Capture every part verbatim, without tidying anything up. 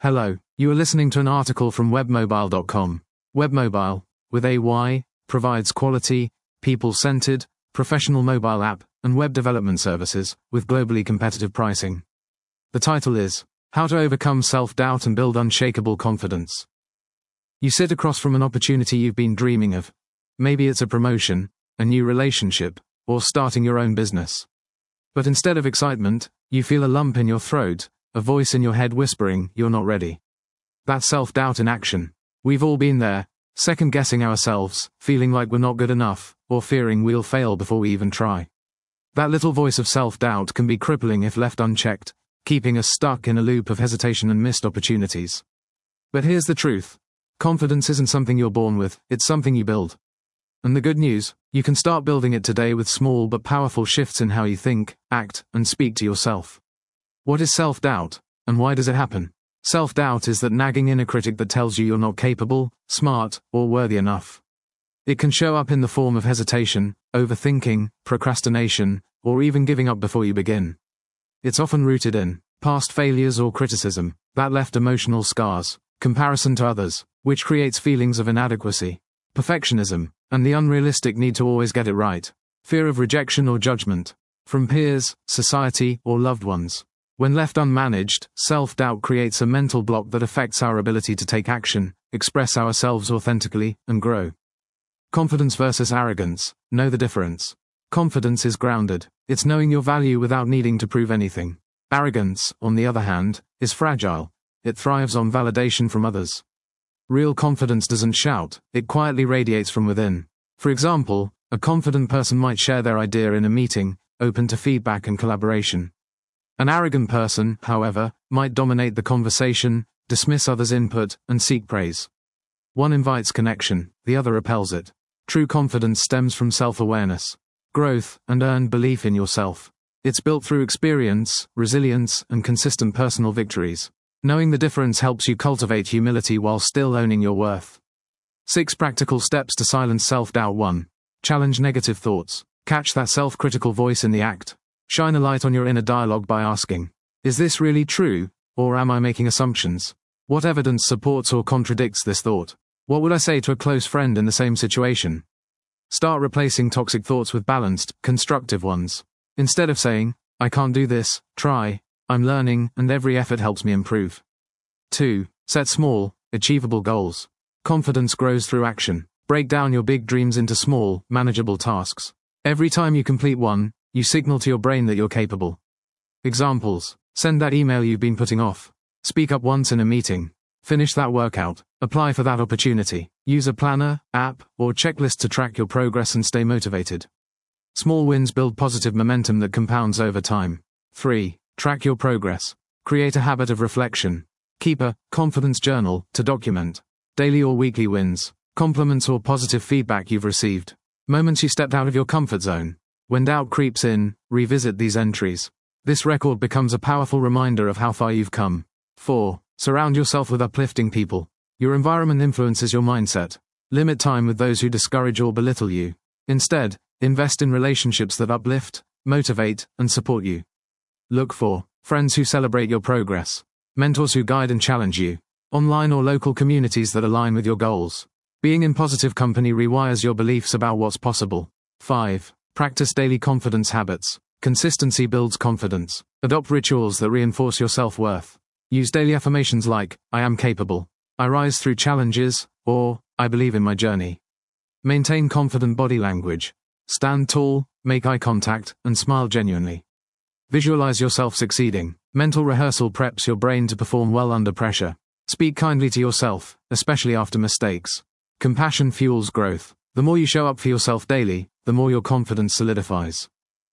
Hello, you are listening to an article from webmobile dot com. Webmobile, with A Y, provides quality, people-centered, professional mobile app and web development services with globally competitive pricing. The title is, How to Overcome Self-Doubt and Build Unshakable Confidence. You sit across from an opportunity you've been dreaming of. Maybe it's a promotion, a new relationship, or starting your own business. But instead of excitement, you feel a lump in your throat, a voice in your head whispering, you're not ready. That's self-doubt in action. We've all been there, second-guessing ourselves, feeling like we're not good enough, or fearing we'll fail before we even try. That little voice of self-doubt can be crippling if left unchecked, keeping us stuck in a loop of hesitation and missed opportunities. But here's the truth. Confidence isn't something you're born with, it's something you build. And the good news, you can start building it today with small but powerful shifts in how you think, act, and speak to yourself. What is self-doubt, and why does it happen? Self-doubt is that nagging inner critic that tells you you're not capable, smart, or worthy enough. It can show up in the form of hesitation, overthinking, procrastination, or even giving up before you begin. It's often rooted in past failures or criticism that left emotional scars, comparison to others, which creates feelings of inadequacy, perfectionism, and the unrealistic need to always get it right, fear of rejection or judgment, from peers, society, or loved ones. When left unmanaged, self-doubt creates a mental block that affects our ability to take action, express ourselves authentically, and grow. Confidence versus arrogance. Know the difference. Confidence is grounded. It's knowing your value without needing to prove anything. Arrogance, on the other hand, is fragile. It thrives on validation from others. Real confidence doesn't shout, it quietly radiates from within. For example, a confident person might share their idea in a meeting, open to feedback and collaboration. An arrogant person, however, might dominate the conversation, dismiss others' input, and seek praise. One invites connection, the other repels it. True confidence stems from self-awareness, growth, and earned belief in yourself. It's built through experience, resilience, and consistent personal victories. Knowing the difference helps you cultivate humility while still owning your worth. Six practical steps to silence self-doubt. one. Challenge negative thoughts. Catch that self-critical voice in the act. Shine a light on your inner dialogue by asking, is this really true, or am I making assumptions? What evidence supports or contradicts this thought? What would I say to a close friend in the same situation? Start replacing toxic thoughts with balanced, constructive ones. Instead of saying, I can't do this, try, I'm learning, and every effort helps me improve. two. Set small, achievable goals. Confidence grows through action. Break down your big dreams into small, manageable tasks. Every time you complete one, you signal to your brain that you're capable. Examples. Send that email you've been putting off. Speak up once in a meeting. Finish that workout. Apply for that opportunity. Use a planner, app, or checklist to track your progress and stay motivated. Small wins build positive momentum that compounds over time. three. Track your progress. Create a habit of reflection. Keep a confidence journal to document daily or weekly wins, compliments or positive feedback you've received, moments you stepped out of your comfort zone. When doubt creeps in, revisit these entries. This record becomes a powerful reminder of how far you've come. four. Surround yourself with uplifting people. Your environment influences your mindset. Limit time with those who discourage or belittle you. Instead, invest in relationships that uplift, motivate, and support you. Look for friends who celebrate your progress, mentors who guide and challenge you, online or local communities that align with your goals. Being in positive company rewires your beliefs about what's possible. five. Practice daily confidence habits. Consistency builds confidence. Adopt rituals that reinforce your self-worth. Use daily affirmations like, I am capable, I rise through challenges, or, I believe in my journey. Maintain confident body language. Stand tall, make eye contact, and smile genuinely. Visualize yourself succeeding. Mental rehearsal preps your brain to perform well under pressure. Speak kindly to yourself, especially after mistakes. Compassion fuels growth. The more you show up for yourself daily, the more your confidence solidifies.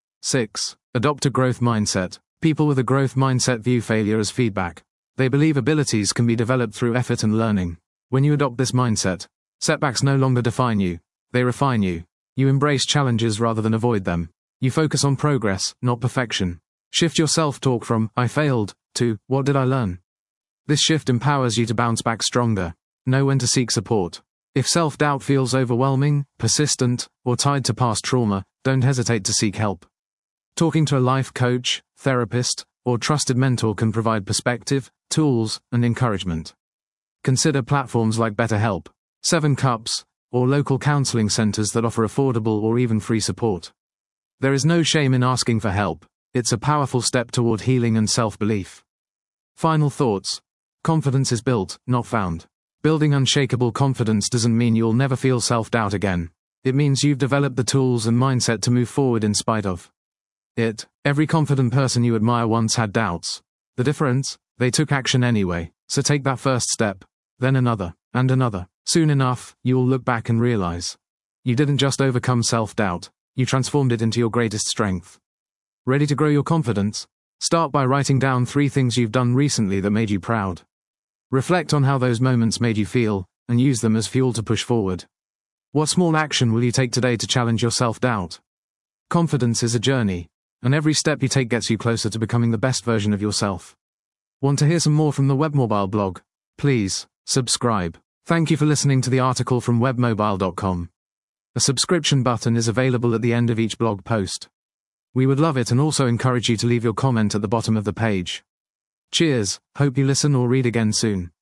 six. Adopt a growth mindset. People with a growth mindset view failure as feedback. They believe abilities can be developed through effort and learning. When you adopt this mindset, setbacks no longer define you. They refine you. You embrace challenges rather than avoid them. You focus on progress, not perfection. Shift your self-talk from, I failed, to, what did I learn? This shift empowers you to bounce back stronger. Know when to seek support. If self-doubt feels overwhelming, persistent, or tied to past trauma, don't hesitate to seek help. Talking to a life coach, therapist, or trusted mentor can provide perspective, tools, and encouragement. Consider platforms like BetterHelp, Seven Cups, or local counseling centers that offer affordable or even free support. There is no shame in asking for help. It's a powerful step toward healing and self-belief. Final thoughts. Confidence is built, not found. Building unshakable confidence doesn't mean you'll never feel self-doubt again. It means you've developed the tools and mindset to move forward in spite of it. Every confident person you admire once had doubts. The difference? They took action anyway. So take that first step, then another, and another. Soon enough, you'll look back and realize you didn't just overcome self-doubt, you transformed it into your greatest strength. Ready to grow your confidence? Start by writing down three things you've done recently that made you proud. Reflect on how those moments made you feel, and use them as fuel to push forward. What small action will you take today to challenge your self-doubt? Confidence is a journey, and every step you take gets you closer to becoming the best version of yourself. Want to hear some more from the Webmobile blog? Please, subscribe. Thank you for listening to the article from webmobile dot com. A subscription button is available at the end of each blog post. We would love it and also encourage you to leave your comment at the bottom of the page. Cheers, hope you listen or read again soon.